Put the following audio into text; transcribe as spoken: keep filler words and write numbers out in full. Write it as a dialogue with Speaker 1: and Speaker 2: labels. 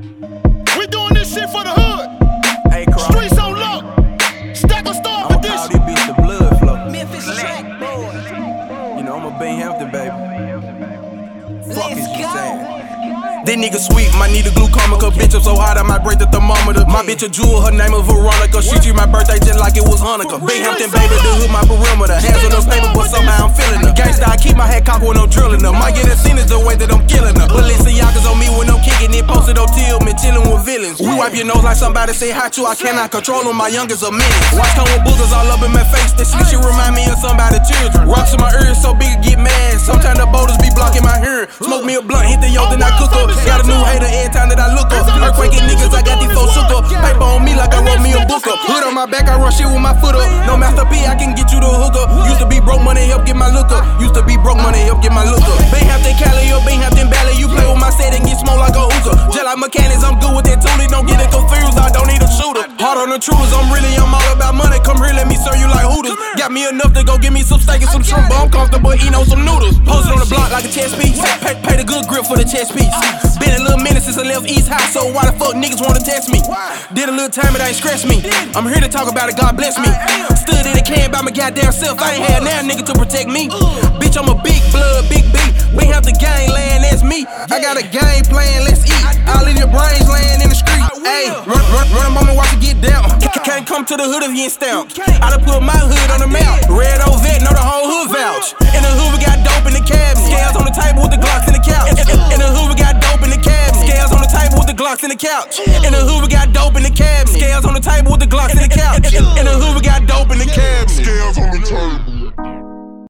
Speaker 1: We doing this shit for the hood.
Speaker 2: Hey, Crow.
Speaker 1: Streets on lock. Stack a star
Speaker 2: I'ma
Speaker 1: for
Speaker 2: call
Speaker 1: this.
Speaker 2: these beats the blood flow.
Speaker 3: Memphis track boy.
Speaker 2: You know, I'm a Binghampton, baby. Fuck is
Speaker 3: Let's
Speaker 2: you
Speaker 3: go.
Speaker 2: saying? This nigga sweet, might need a glucoma. Cause bitch, I'm so hot, I might break the thermometer. My bitch a jewel, her name is Veronica. She treat my birthday just like it was Hanukkah. Binghampton, baby, the hood, my perimeter. Hands on the paper, but somehow I'm feeling her. Gangsta, I keep my head cocked when I'm drilling her. Might get a scene is the way that I'm killing her. Balenciagas on me when I'm kicking it. Posted on Tillman, chilling with villains. We wipe your nose like somebody say hi to. I cannot control them, my youngest a menace. Watch come with boogers all up in my face. This shit remind me of somebody's children. Rocks in my ears so big, get mad. Sometimes the boulders be blocking my hearing. Smoke me a blunt, hit the yo, then I cook up. Got a new hater every time that I look up. Earthquaking niggas, I got these folks shook up. Paper on me like I wrote me a book up. Hood on my back, I run shit with my foot up. No Master P, I can get you the hook up. Used to be broke money, help get my look up. Used to be broke money, help get my look up. Binghampton Cali or Binghampton Valley, you play with my set and get smoked like a hookah. Just like mechanics, I'm good with that toolie. Don't get it confused, I don't need a shooter. Hard on the intruders, I'm really, I'm all about money. Come here, let me serve you like Hooters. Got me enough to go get me some steak and some shrimp, but I'm comfortable eating on some noodles. Posted on the block like a chess piece. Pay, pay the good grip for the chess piece. Been a little minute since I left East High, so why the fuck niggas wanna test me? Did a little time, it ain't stress me. I'm here to talk about it, God bless me. Stood in the can by my goddamn self, I ain't had now nigga to protect me. Bitch, I'm a big blood, big beat. We have the gang laying, that's me. I got a game plan, let's eat. All of your brains laying in the street. Ayy, run, run, run a moment, watch it get down. Can't come to the hood if you ain't stamped. I done put my hood on the map. Red old vet, know the whole hood vouch. In the hood, we got dope in the cabinet. Scales on the table with the Glocks in the couch. In, in, in the hood, we got dope in the cabinet. Scales on the table with the Glocks in the couch. In the hood, we got dope in the cabinet. Scales on the table with the Glocks in the couch. In, in the hood, we got dope in the cabinet.
Speaker 4: Scales on the table.